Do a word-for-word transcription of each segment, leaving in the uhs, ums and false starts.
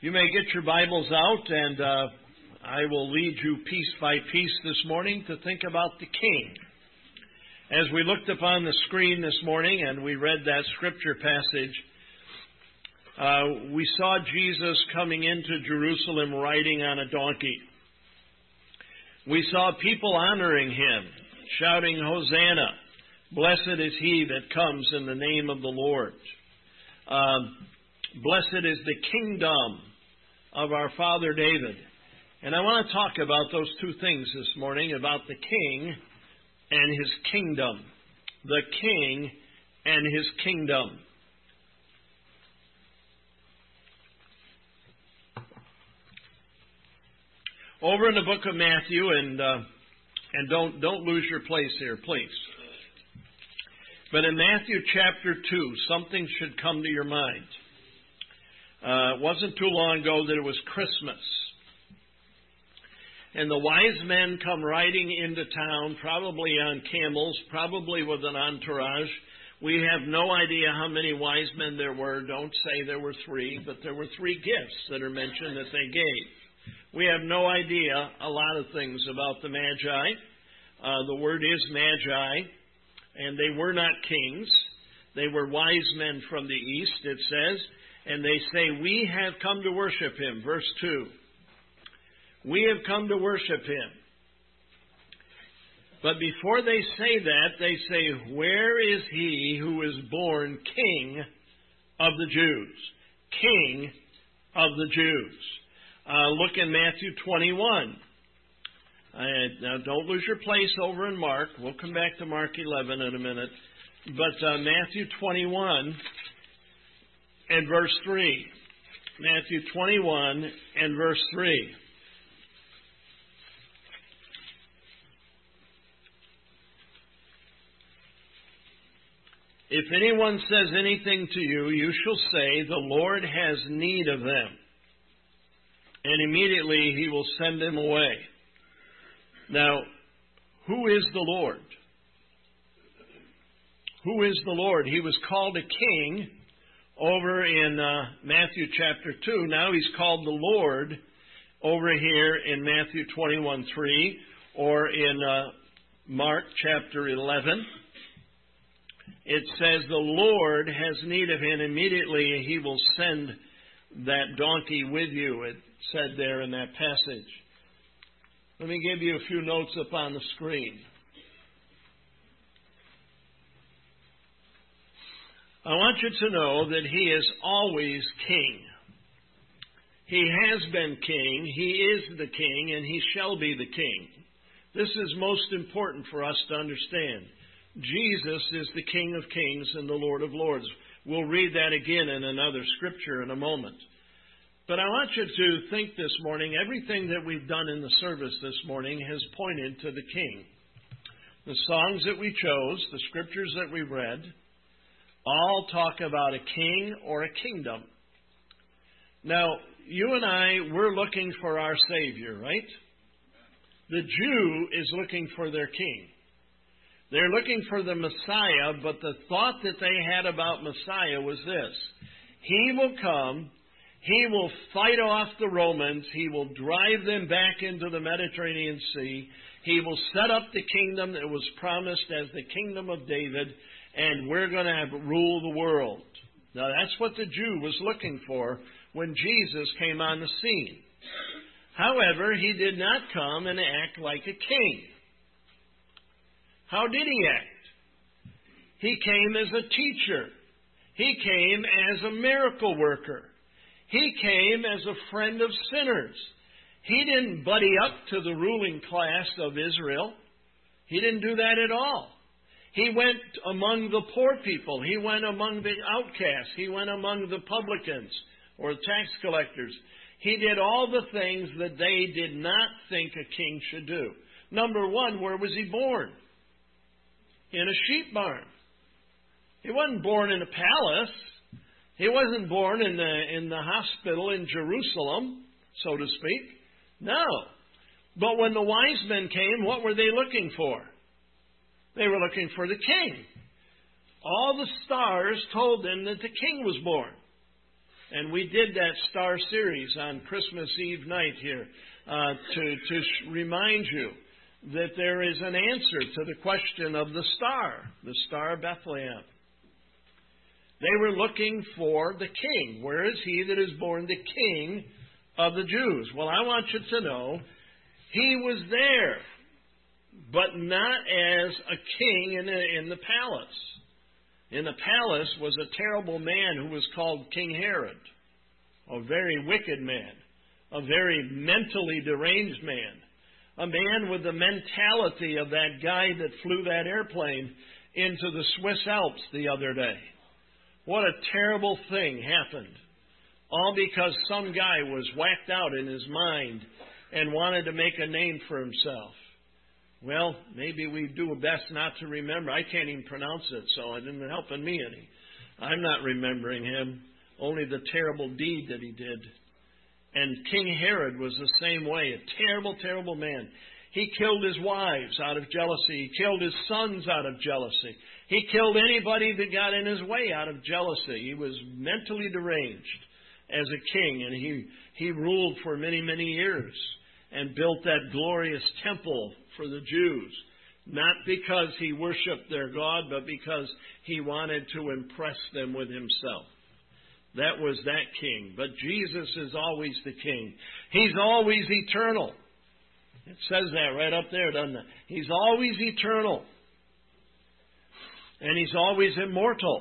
You may get your Bibles out, and uh, I will lead you piece by piece this morning to think about the King. As we looked upon the screen this morning and we read that scripture passage, uh, we saw Jesus coming into Jerusalem riding on a donkey. We saw people honoring him, shouting, "Hosanna! Blessed is he that comes in the name of the Lord. Um, blessed is the kingdom of our father David." And I want to talk about those two things this morning, about the King and his kingdom. The King and his kingdom. Over in the book of Matthew, and uh, and don't don't lose your place here, please. But in Matthew chapter two, something should come to your mind. Uh, it wasn't too long ago that it was Christmas. And the wise men come riding into town, probably on camels, probably with an entourage. We have no idea how many wise men there were. Don't say there were three, but there were three gifts that are mentioned that they gave. We have no idea a lot of things about the Magi. Uh, the word is Magi, and they were not kings. They were wise men from the east, it says. And they say, "We have come to worship him." Verse two. We have come to worship him. But before they say that, they say, "Where is he who is born King of the Jews?" King of the Jews. Uh, look in Matthew twenty-one. Uh, now, don't lose your place over in Mark. We'll come back to Mark eleven in a minute. But uh, Matthew twenty-one and verse three. Matthew twenty-one and verse three. "If anyone says anything to you, you shall say, 'The Lord has need of them,' and immediately he will send them away." Now, who is the Lord? Who is the Lord? He was called a king over in uh, Matthew chapter two. Now he's called the Lord over here in Matthew twenty-one three, or in uh, Mark chapter eleven. It says, "The Lord has need of him. Immediately he will send that donkey with you." It said there in that passage. Let me give you a few notes up on the screen. I want you to know that he is always king. He has been king, he is the king, and he shall be the king. This is most important for us to understand. Jesus is the King of kings and the Lord of lords. We'll read that again in another scripture in a moment. But I want you to think this morning, everything that we've done in the service this morning has pointed to the King. The songs that we chose, the scriptures that we read, all talk about a king or a kingdom. Now, you and I, we're looking for our Savior, right? The Jew is looking for their king. They're looking for the Messiah, but the thought that they had about Messiah was this: he will come, he will fight off the Romans, he will drive them back into the Mediterranean Sea, he will set up the kingdom that was promised as the kingdom of David, and we're going to have, rule the world. Now that's what the Jew was looking for when Jesus came on the scene. However, he did not come and act like a king. How did he act? He came as a teacher. He came as a miracle worker. He came as a friend of sinners. He didn't buddy up to the ruling class of Israel. He didn't do that at all. He went among the poor people. He went among the outcasts. He went among the publicans or tax collectors. He did all the things that they did not think a king should do. Number one, where was he born? In a sheep barn. He wasn't born in a palace. He wasn't born in the in the hospital in Jerusalem, so to speak. No. But when the wise men came, what were they looking for? They were looking for the king. All the stars told them that the king was born. And we did that star series on Christmas Eve night here uh, to, to sh- remind you that there is an answer to the question of the star, the Star of Bethlehem. They were looking for the king. Where is he that is born the king of the Jews? Well, I want you to know he was there, but not as a king in the, in the palace. In the palace was a terrible man who was called King Herod, a very wicked man, a very mentally deranged man, a man with the mentality of that guy that flew that airplane into the Swiss Alps the other day. What a terrible thing happened, all because some guy was whacked out in his mind and wanted to make a name for himself. Well, maybe we do best not to remember. I can't even pronounce it, so it isn't helping me any. I'm not remembering him, only the terrible deed that he did. And King Herod was the same way, a terrible, terrible man. He killed his wives out of jealousy. He killed his sons out of jealousy. He killed anybody that got in his way out of jealousy. He was mentally deranged as a king, and he, he ruled for many, many years and built that glorious temple for the Jews, not because he worshiped their God, but because he wanted to impress them with himself. That was that king. But Jesus is always the king. He's always eternal. It says that right up there, doesn't it? He's always eternal. And he's always immortal.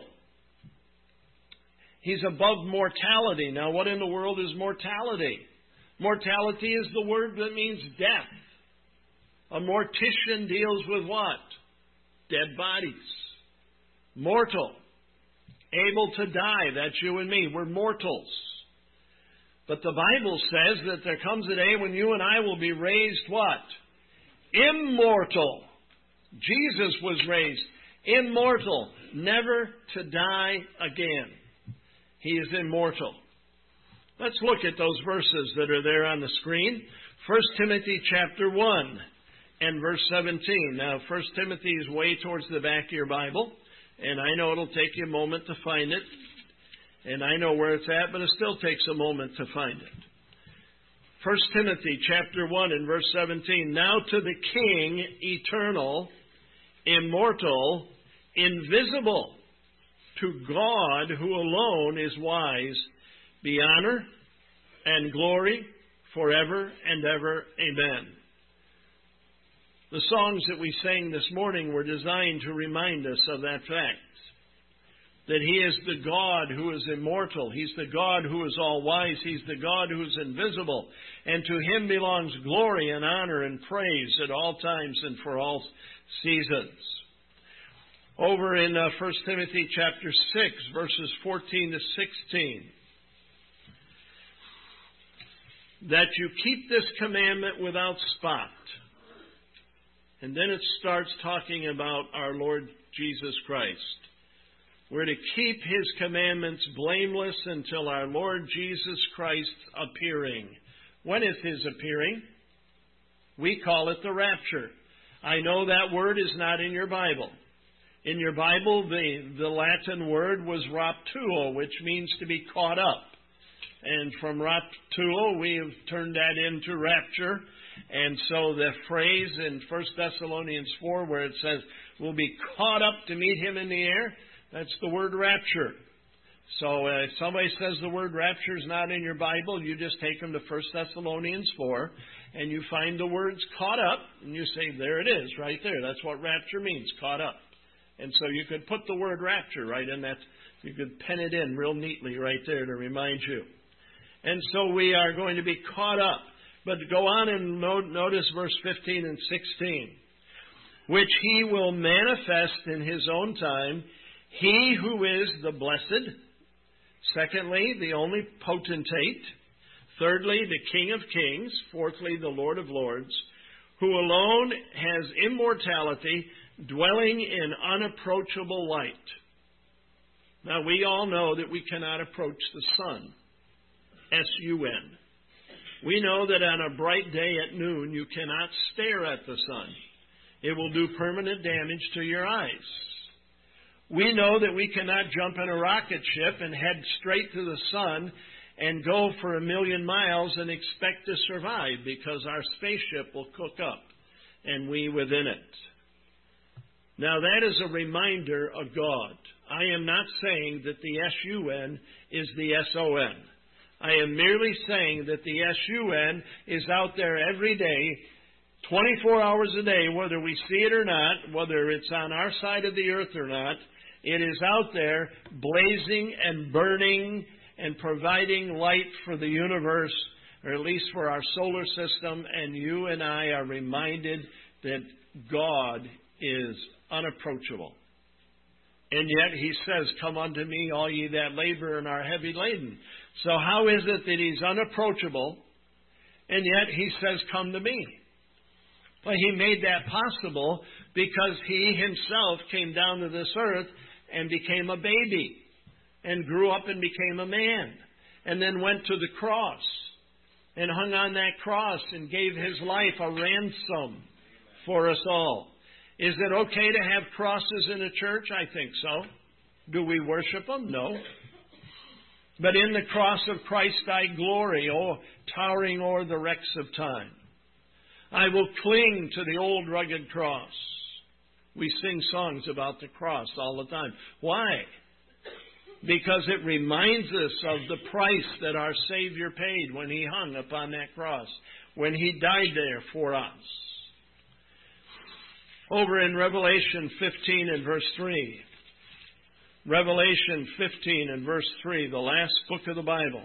He's above mortality. Now, what in the world is mortality? Mortality is the word that means death. A mortician deals with what? Dead bodies. Mortal. Able to die. That's you and me. We're mortals. But the Bible says that there comes a day when you and I will be raised what? Immortal. Jesus was raised immortal, never to die again. He is immortal. Let's look at those verses that are there on the screen. First Timothy chapter one and verse seventeen. Now, First Timothy is way towards the back of your Bible, and I know it'll take you a moment to find it. And I know where it's at, but it still takes a moment to find it. First Timothy chapter one and verse seventeen. Now to the King, eternal, immortal, invisible, to God who alone is wise, be honor and glory forever and ever. Amen. The songs that we sang this morning were designed to remind us of that fact. That He is the God who is immortal. He's the God who is all-wise. He's the God who is invisible. And to Him belongs glory and honor and praise at all times and for all seasons. Over in uh, First Timothy chapter six, verses fourteen to sixteen. That you keep this commandment without spot. And then it starts talking about our Lord Jesus Christ. We're to keep His commandments blameless until our Lord Jesus Christ's appearing. When is His appearing? We call it the rapture. I know that word is not in your Bible. In your Bible, the, the Latin word was raptuo, which means to be caught up. And from raptuo, we have turned that into rapture. And so the phrase in First Thessalonians four, where it says, we'll be caught up to meet Him in the air, that's the word rapture. So uh, if somebody says the word rapture is not in your Bible, you just take them to First Thessalonians four, and you find the words caught up, and you say, there it is, right there. That's what rapture means, caught up. And so you could put the word rapture right in that. You could pen it in real neatly right there to remind you. And so we are going to be caught up. But go on and notice verse fifteen and sixteen. Which He will manifest in His own time, He who is the blessed. Secondly, the only potentate. Thirdly, the King of kings. Fourthly, the Lord of lords. Who alone has immortality, dwelling in unapproachable light. Now, we all know that we cannot approach the sun. S U N. We know that on a bright day at noon, you cannot stare at the sun. It will do permanent damage to your eyes. We know that we cannot jump in a rocket ship and head straight to the sun and go for a million miles and expect to survive, because our spaceship will cook up and we within it. Now that is a reminder of God. I am not saying that the S U N is the S O N. I am merely saying that the S U N is out there every day, twenty-four hours a day, whether we see it or not, whether it's on our side of the earth or not. It is out there blazing and burning and providing light for the universe, or at least for our solar system, and you and I are reminded that God is unapproachable. And yet He says, "Come unto me, all ye that labor and are heavy laden." So how is it that He's unapproachable, and yet He says, "Come to me"? Well, He made that possible because He Himself came down to this earth and became a baby, and grew up and became a man, and then went to the cross, and hung on that cross, and gave His life a ransom for us all. Is it okay to have crosses in a church? I think so. Do we worship them? No. But in the cross of Christ I glory, oh, towering o'er the wrecks of time. I will cling to the old rugged cross. We sing songs about the cross all the time. Why? Because it reminds us of the price that our Savior paid when He hung upon that cross, when He died there for us. Over in Revelation fifteen and verse three. Revelation fifteen and verse three, the last book of the Bible.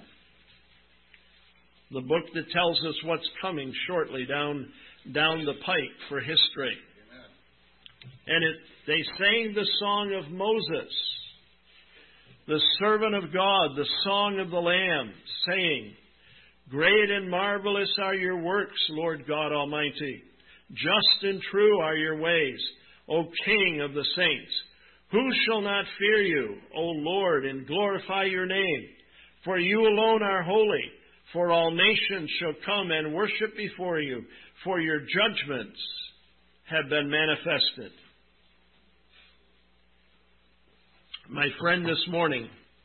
The book that tells us what's coming shortly down, down the pike for history. And it, they sang the song of Moses, the servant of God, the song of the Lamb, saying, "Great and marvelous are your works, Lord God Almighty. Just and true are your ways, O King of the saints. Who shall not fear you, O Lord, and glorify your name? For you alone are holy, for all nations shall come and worship before you, for your judgments have been manifested." My friend, this morning,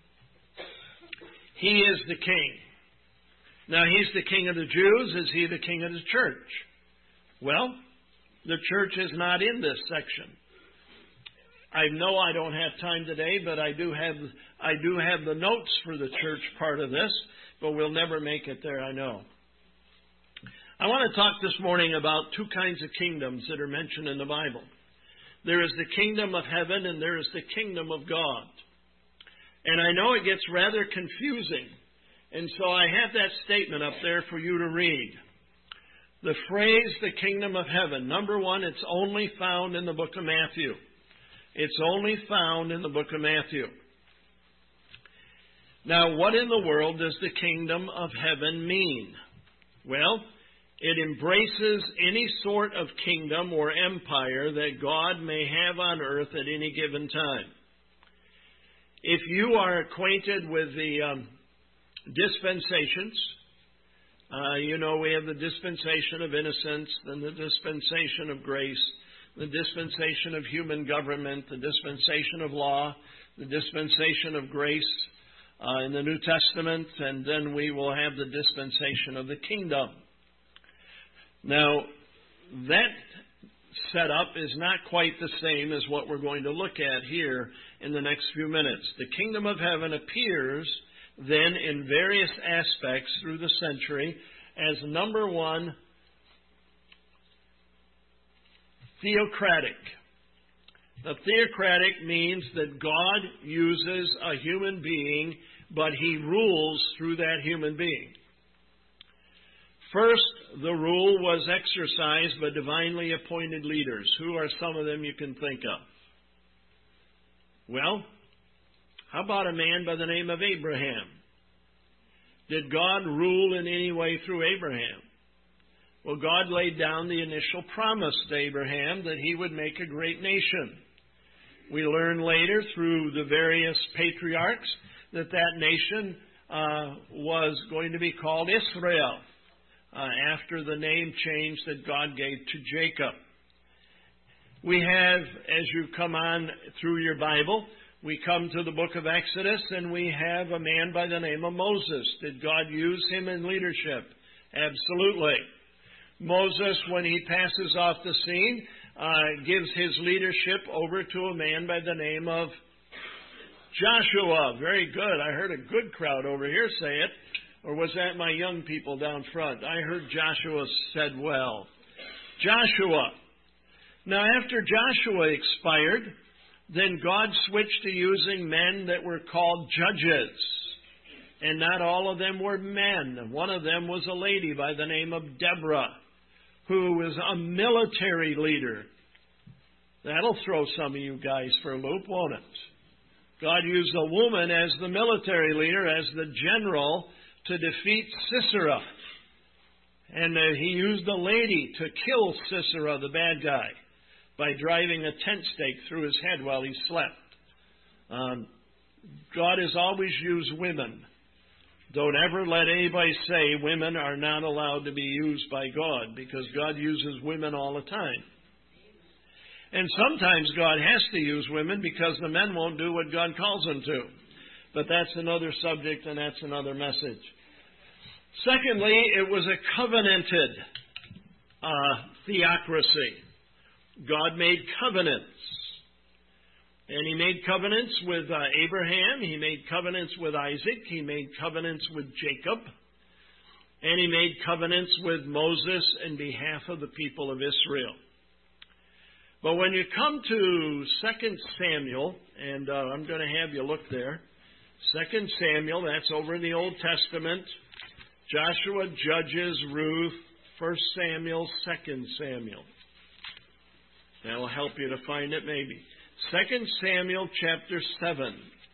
He is the King. Now, He's the King of the Jews. Is He the King of the church? Well, the church is not in this section. I know I don't have time today, but I do have I do have the notes for the church part of this, but we'll never make it there, I know. I want to talk this morning about two kinds of kingdoms that are mentioned in the Bible. There is the kingdom of heaven and there is the kingdom of God. And I know it gets rather confusing, and so I have that statement up there for you to read. The phrase, the kingdom of heaven, number one, it's only found in the book of Matthew. It's only found in the book of Matthew. Now, what in the world does the kingdom of heaven mean? Well, it embraces any sort of kingdom or empire that God may have on earth at any given time. If you are acquainted with the um, dispensations, uh, you know we have the dispensation of innocence, then the dispensation of grace, the dispensation of human government, the dispensation of law, the dispensation of grace uh, in the New Testament, and then we will have the dispensation of the kingdom. Now, that setup is not quite the same as what we're going to look at here in the next few minutes. The kingdom of heaven appears then in various aspects through the century as, number one, theocratic. The theocratic means that God uses a human being, but He rules through that human being. First, the rule was exercised by divinely appointed leaders. Who are some of them you can think of? Well, how about a man by the name of Abraham? Did God rule in any way through Abraham? Well, God laid down the initial promise to Abraham that he would make a great nation. We learn later through the various patriarchs that that nation uh, was going to be called Israel, uh, after the name change that God gave to Jacob. We have, as you come on through your Bible, we come to the book of Exodus, and we have a man by the name of Moses. Did God use him in leadership? Absolutely. Moses, when he passes off the scene, uh, gives his leadership over to a man by the name of Joshua. Very good. I heard a good crowd over here say it. Or was that my young people down front? I heard Joshua said well. Joshua. Now, after Joshua expired, then God switched to using men that were called judges. And not all of them were men. One of them was a lady by the name of Deborah, who was a military leader. That'll throw some of you guys for a loop, won't it? God used a woman as the military leader, as the general, to defeat Sisera. And uh, he used a lady to kill Sisera, the bad guy, by driving a tent stake through his head while he slept. Um, God has always used women. Don't ever let anybody say women are not allowed to be used by God, because God uses women all the time. And sometimes God has to use women because the men won't do what God calls them to. But that's another subject, and that's another message. Secondly, it was a covenanted uh, theocracy. God made covenants. And he made covenants with uh, Abraham. He made covenants with Isaac. He made covenants with Jacob. And he made covenants with Moses in behalf of the people of Israel. But when you come to Second Samuel, and uh, I'm going to have you look there. Second Samuel, that's over in the Old Testament. Joshua, Judges, Ruth, First Samuel, Second Samuel. That'll help you to find it maybe. Second Samuel chapter seven.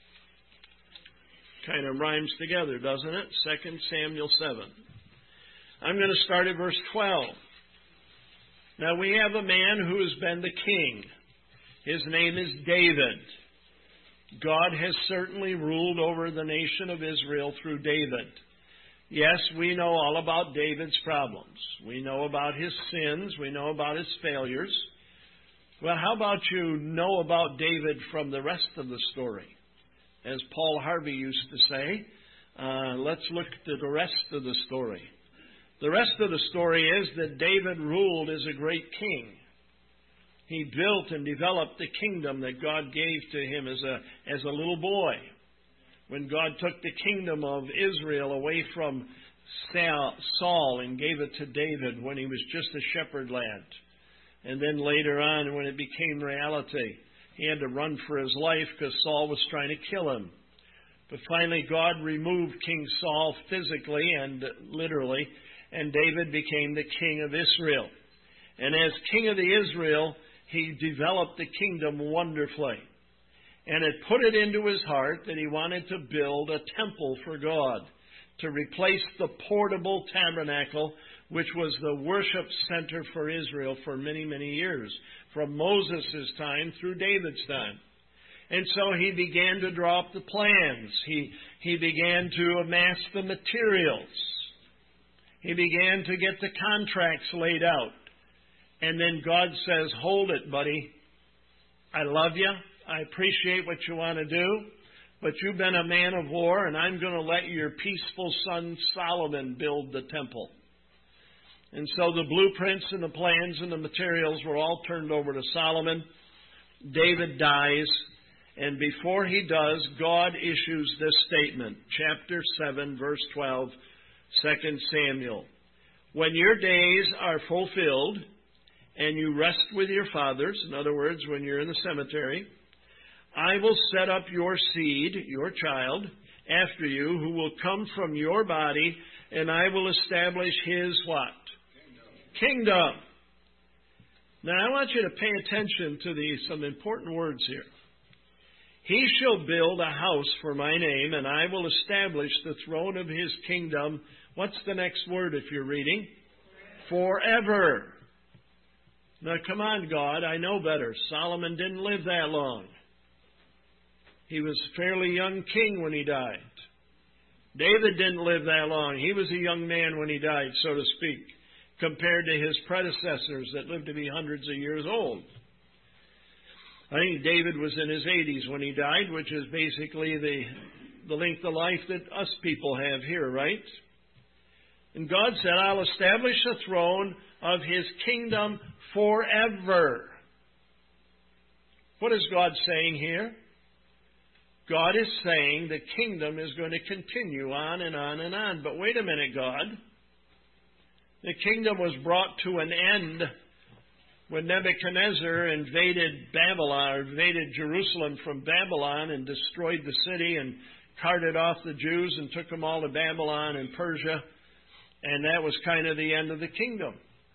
Kind of rhymes together, doesn't it? Second Samuel seven. I'm going to start at verse twelve. Now we have a man who has been the king. His name is David. God has certainly ruled over the nation of Israel through David. Yes, we know all about David's problems. We know about his sins. We know about his failures. Well, how about you know about David from the rest of the story? As Paul Harvey used to say, uh, let's look at the rest of the story. The rest of the story is that David ruled as a great king. He built and developed the kingdom that God gave to him as a, as a little boy. When God took the kingdom of Israel away from Saul and gave it to David when he was just a shepherd lad. And then later on, when it became reality, he had to run for his life because Saul was trying to kill him. But finally, God removed King Saul physically and literally, and David became the king of Israel. And as king of the Israel, he developed the kingdom wonderfully. And it put it into his heart that he wanted to build a temple for God to replace the portable tabernacle, which was the worship center for Israel for many, many years, from Moses' time through David's time. And so he began to draw up the plans. He, he began to amass the materials. He began to get the contracts laid out. And then God says, hold it, buddy. I love you. I appreciate what you want to do. But you've been a man of war, and I'm going to let your peaceful son Solomon build the temple. And so the blueprints and the plans and the materials were all turned over to Solomon. David dies. And before he does, God issues this statement. Chapter seven, verse twelve, Second Samuel. When your days are fulfilled and you rest with your fathers, in other words, when you're in the cemetery, I will set up your seed, your child, after you, who will come from your body, and I will establish his what? Kingdom. Kingdom. Now, I want you to pay attention to these, some important words here. He shall build a house for my name, and I will establish the throne of his kingdom. What's the next word if you're reading? Forever. Now, come on, God, I know better. Solomon didn't live that long. He was a fairly young king when he died. David didn't live that long. He was a young man when he died, so to speak, compared to his predecessors that lived to be hundreds of years old. I think David was in his eighties when he died, which is basically the, the length of life that us people have here, right? And God said, I'll establish the throne of his kingdom forever. What is God saying here? God is saying the kingdom is going to continue on and on and on. But wait a minute, God. The kingdom was brought to an end when Nebuchadnezzar invaded Babylon, or invaded Jerusalem from Babylon and destroyed the city and carted off the Jews and took them all to Babylon and Persia. And that was kind of the end of the kingdom.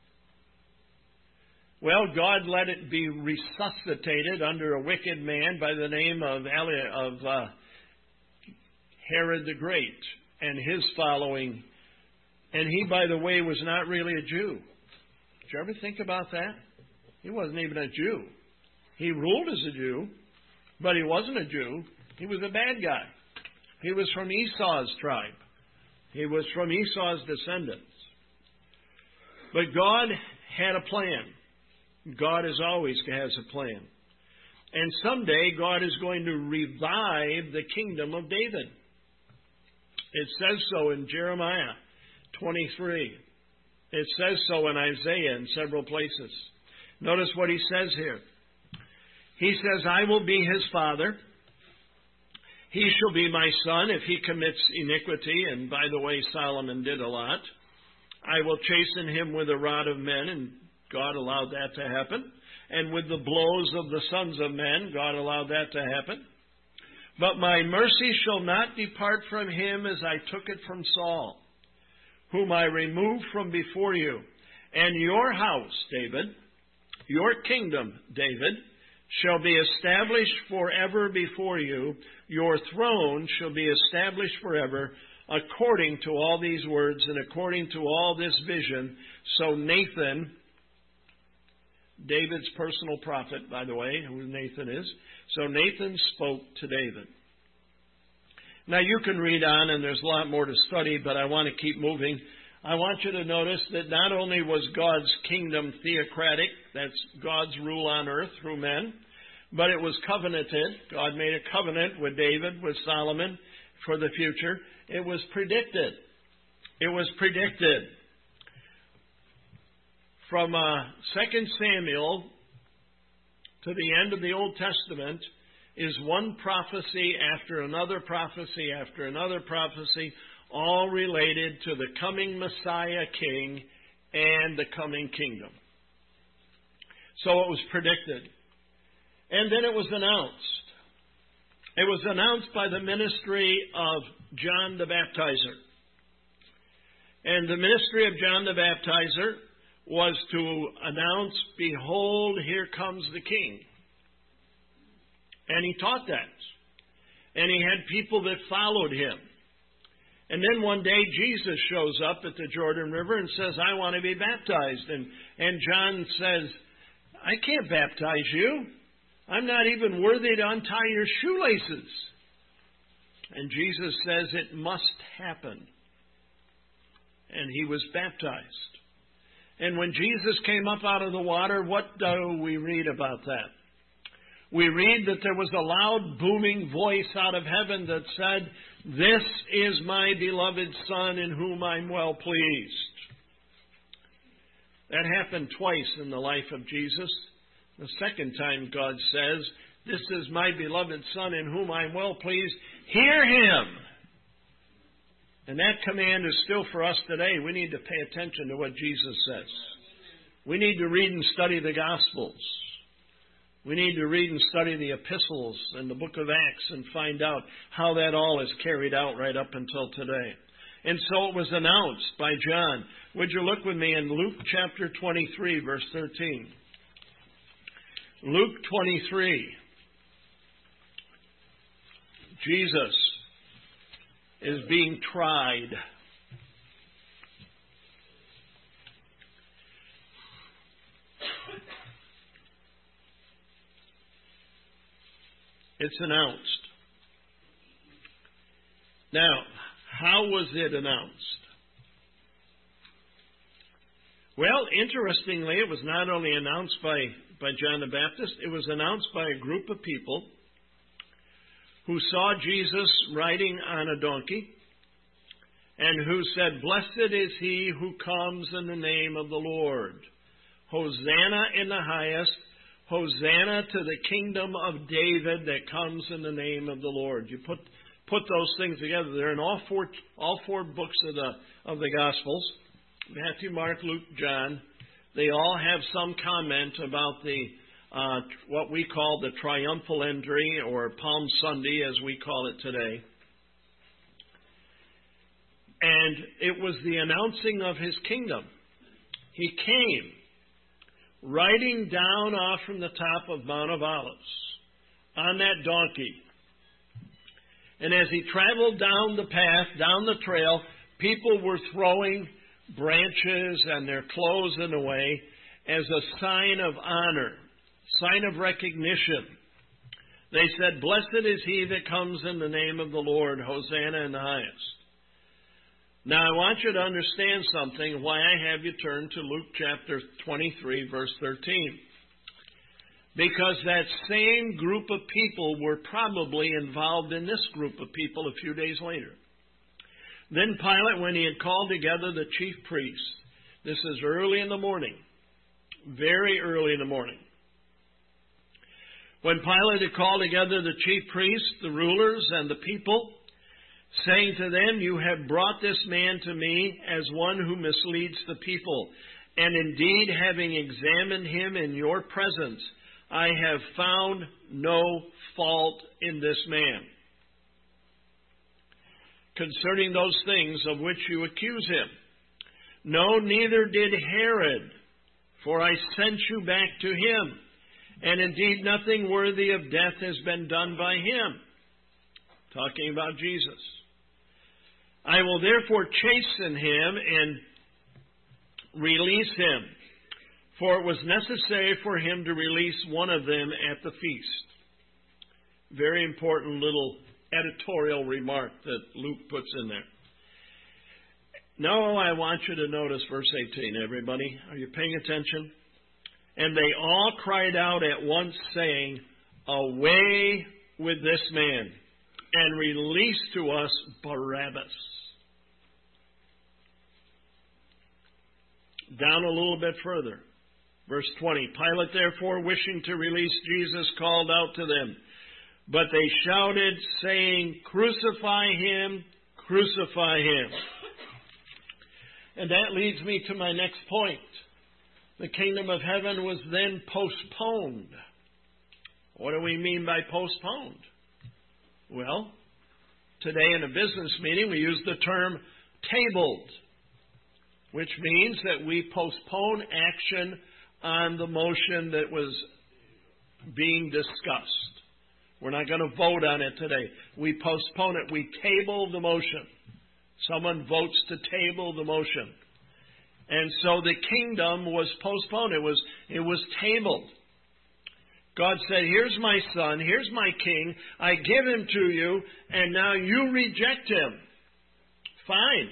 Well, God let it be resuscitated under a wicked man by the name of, Eli- of uh, Herod the Great and his following. And he, by the way, was not really a Jew. Did you ever think about that? He wasn't even a Jew. He ruled as a Jew, but he wasn't a Jew. He was a bad guy. He was from Esau's tribe. He was from Esau's descendants. But God had a plan. God as always has a plan. And someday God is going to revive the kingdom of David. It says so in Jeremiah twenty-three. It says so in Isaiah in several places. Notice what he says here. He says, I will be his father. He shall be my son if he commits iniquity. And by the way, Solomon did a lot. I will chasten him with a rod of men, and God allowed that to happen. And with the blows of the sons of men, God allowed that to happen. But my mercy shall not depart from him as I took it from Saul, whom I removed from before you. And your house, David, your kingdom, David, shall be established forever before you. Your throne shall be established forever, according to all these words and according to all this vision. So Nathan, David's personal prophet, by the way, who Nathan is. So Nathan spoke to David. Now you can read on, and there's a lot more to study, but I want to keep moving. I want you to notice that not only was God's kingdom theocratic, that's God's rule on earth through men, but it was covenanted. God made a covenant with David, with Solomon, for the future. It was predicted. It was predicted. From uh, Second Samuel to the end of the Old Testament is one prophecy after another prophecy after another prophecy, all related to the coming Messiah King and the coming kingdom. So it was predicted. And then it was announced. It was announced by the ministry of John the Baptizer. And the ministry of John the Baptizer was to announce, behold, here comes the King. And he taught that. And he had people that followed him. And then one day Jesus shows up at the Jordan River and says, I want to be baptized. And, and John says, I can't baptize you. I'm not even worthy to untie your shoelaces. And Jesus says it must happen. And he was baptized. And when Jesus came up out of the water, what do we read about that? We read that there was a loud booming voice out of heaven that said, this is my beloved Son in whom I'm well pleased. That happened twice in the life of Jesus. The second time God says, this is my beloved Son in whom I'm well pleased. Hear him. And that command is still for us today. We need to pay attention to what Jesus says. We need to read and study the Gospels. We need to read and study the epistles and the book of Acts and find out how that all is carried out right up until today. And so it was announced by John. Would you look with me in Luke chapter twenty-three, verse thirteen? Luke twenty-three. Jesus is being tried. It's announced. Now, how was it announced? Well, interestingly, it was not only announced by, by John the Baptist, it was announced by a group of people who saw Jesus riding on a donkey and who said, "Blessed is he who comes in the name of the Lord. Hosanna in the highest. Hosanna to the kingdom of David that comes in the name of the Lord." You put put those things together. They're in all four all four books of the of the Gospels. Matthew, Mark, Luke, John. They all have some comment about the uh, what we call the triumphal entry, or Palm Sunday as we call it today. And it was the announcing of his kingdom. He came riding down off from the top of Mount of Olives on that donkey. And as he traveled down the path, down the trail, people were throwing branches and their clothes in the way as a sign of honor, sign of recognition. They said, "Blessed is he that comes in the name of the Lord, Hosanna in the highest." Now, I want you to understand something, why I have you turn to Luke chapter twenty-three, verse thirteen. Because that same group of people were probably involved in this group of people a few days later. Then Pilate, when he had called together the chief priests, this is early in the morning, very early in the morning. When Pilate had called together the chief priests, the rulers, and the people, saying to them, "You have brought this man to me as one who misleads the people. And indeed, having examined him in your presence, I have found no fault in this man concerning those things of which you accuse him. No, neither did Herod, for I sent you back to him. And indeed, nothing worthy of death has been done by him." Talking about Jesus. "I will therefore chasten him and release him, for it was necessary for him to release one of them at the feast." Very important little editorial remark that Luke puts in there. Now I want you to notice verse eighteen, everybody. Are you paying attention? "And they all cried out at once, saying, 'Away with this man, and release to us Barabbas.'" Down a little bit further. Verse twenty. "Pilate, therefore, wishing to release Jesus, called out to them. But they shouted, saying, 'Crucify him, crucify him.'" And that leads me to my next point. The kingdom of heaven was then postponed. What do we mean by postponed? Well, today in a business meeting we use the term tabled, which means that we postpone action on the motion that was being discussed. We're not going to vote on it today. We postpone it. We table the motion. Someone votes to table the motion. And so the kingdom was postponed. It was, it was tabled. God said, "Here's my son. Here's my king. I give him to you, and now you reject him. Fine.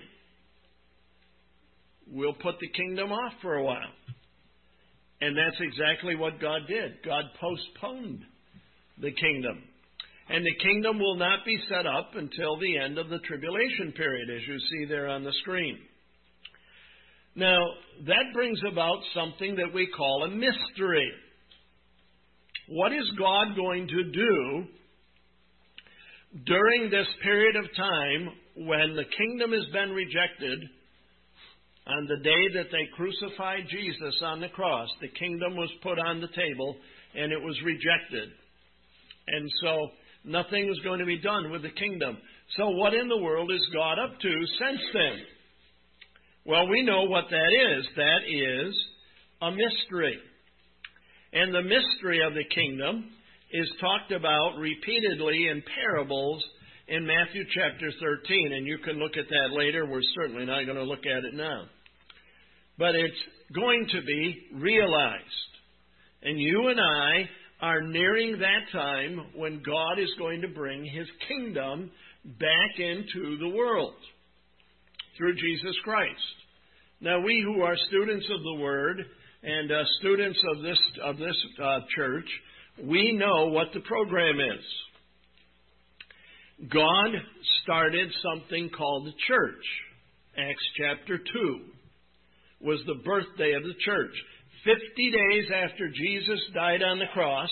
We'll put the kingdom off for a while." And that's exactly what God did. God postponed the kingdom. And the kingdom will not be set up until the end of the tribulation period, as you see there on the screen. Now, that brings about something that we call a mystery. What is God going to do during this period of time when the kingdom has been rejected? On the day that they crucified Jesus on the cross, the kingdom was put on the table and it was rejected. And so nothing was going to be done with the kingdom. So what in the world is God up to since then? Well, we know what that is. That is a mystery. And the mystery of the kingdom is talked about repeatedly in parables in Matthew chapter thirteen. And you can look at that later. We're certainly not going to look at it now. But it's going to be realized. And you and I are nearing that time when God is going to bring his kingdom back into the world through Jesus Christ. Now, we who are students of the Word and uh, students of this of this uh, church, we know what the program is. God started something called the church. Acts chapter two was the birthday of the church. Fifty days after Jesus died on the cross,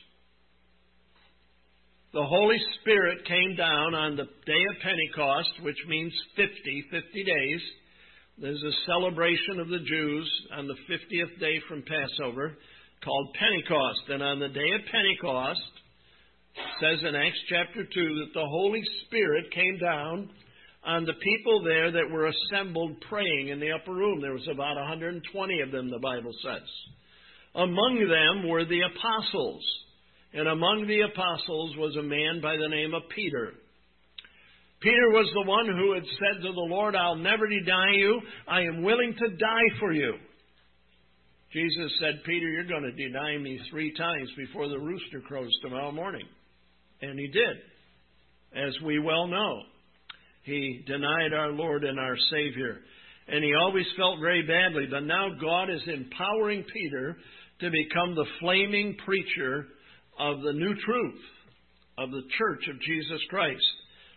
the Holy Spirit came down on the day of Pentecost, which means fifty, fifty days. There's a celebration of the Jews on the fiftieth day from Passover called Pentecost. And on the day of Pentecost, it says in Acts chapter two that the Holy Spirit came down on the people there that were assembled praying in the upper room. There was about one hundred twenty of them, the Bible says. Among them were the apostles. And among the apostles was a man by the name of Peter. Peter was the one who had said to the Lord, I'll never deny you. I am willing to die for you. Jesus said, Peter, you're going to deny me three times before the rooster crows tomorrow morning. And he did, as we well know. He denied our Lord and our Savior. And he always felt very badly. But now God is empowering Peter to become the flaming preacher of the new truth of the Church of Jesus Christ.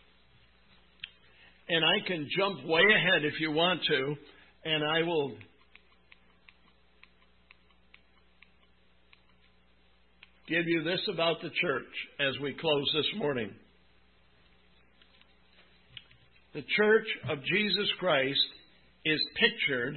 And I can jump way ahead if you want to, and I will give you this about the church as we close this morning. The Church of Jesus Christ is pictured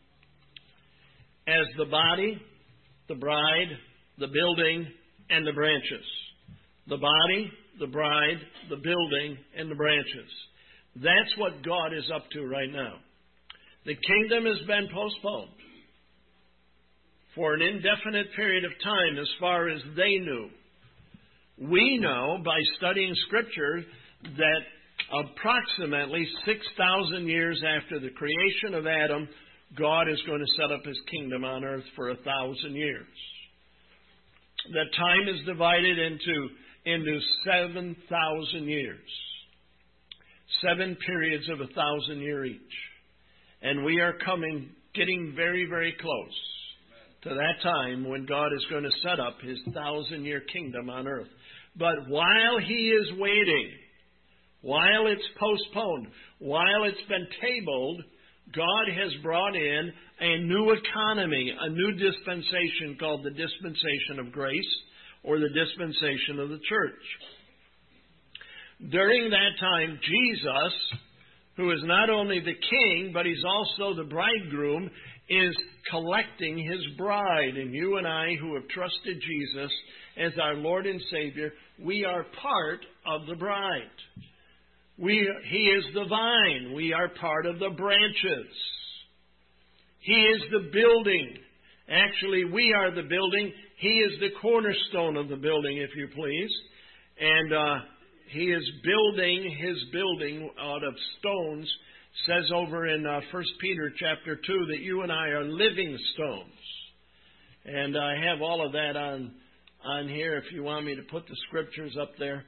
as the body, the bride, the building, and the branches. The body, the bride, the building, and the branches. That's what God is up to right now. The kingdom has been postponed for an indefinite period of time as far as they knew. We know by studying Scripture that approximately six thousand years after the creation of Adam, God is going to set up His kingdom on earth for a thousand years. That time is divided into, into seven thousand years. Seven periods of a thousand year each. And we are coming, getting very, very close to that time when God is going to set up His thousand year kingdom on earth. But while He is waiting, while it's postponed, while it's been tabled, God has brought in a new economy, a new dispensation called the dispensation of grace or the dispensation of the church. During that time, Jesus, who is not only the king, but He's also the bridegroom, is collecting His bride. And you and I, who have trusted Jesus as our Lord and Savior, we are part of the bride. We, He is the vine. We are part of the branches. He is the building. Actually, we are the building. He is the cornerstone of the building, if you please. And uh, He is building His building out of stones. It says over in uh, First Peter chapter two that you and I are living stones. And I have all of that on, on here if you want me to put the scriptures up there.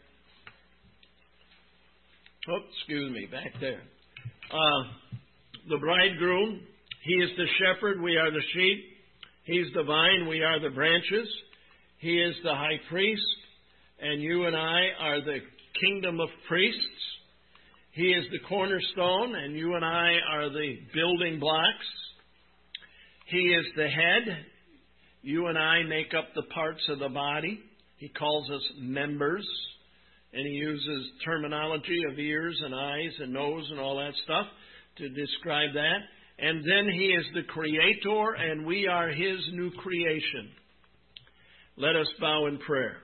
Oh, excuse me, back there. Uh, the bridegroom, He is the shepherd, we are the sheep. He's the vine, we are the branches. He is the high priest, and you and I are the kingdom of priests. He is the cornerstone, and you and I are the building blocks. He is the head. You and I make up the parts of the body. He calls us members. And He uses terminology of ears and eyes and nose and all that stuff to describe that. And then He is the creator, and we are His new creation. Let us bow in prayer.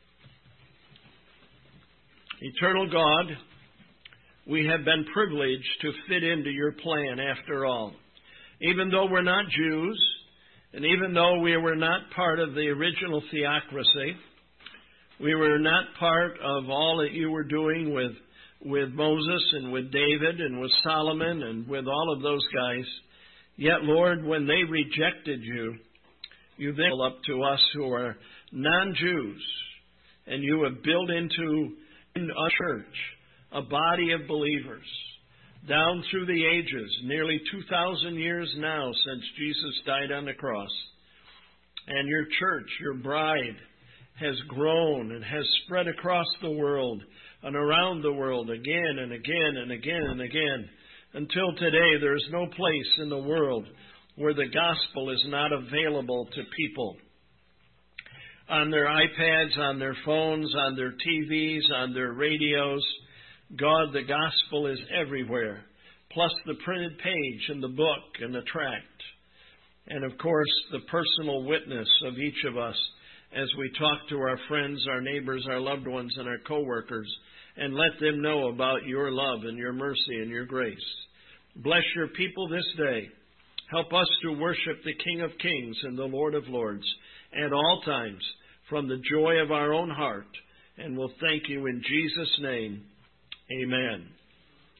Eternal God, we have been privileged to fit into Your plan after all. Even though we're not Jews, and even though we were not part of the original theocracy, we were not part of all that You were doing with, with Moses and with David and with Solomon and with all of those guys. Yet, Lord, when they rejected You, You then up to us who are non-Jews, and You have built into a church, a body of believers down through the ages, nearly two thousand years now since Jesus died on the cross. And your church, your bride, has grown and has spread across the world and around the world again and again and again and again. Until today, there is no place in the world where the gospel is not available to people. On their iPads, on their phones, on their T Vs, on their radios, God, the gospel is everywhere, plus the printed page and the book and the tract. And of course, the personal witness of each of us as we talk to our friends, our neighbors, our loved ones, and our co-workers, and let them know about your love and your mercy and your grace. Bless your people this day. Help us to worship the King of Kings and the Lord of Lords at all times from the joy of our own heart. And we'll thank you in Jesus' name. Amen.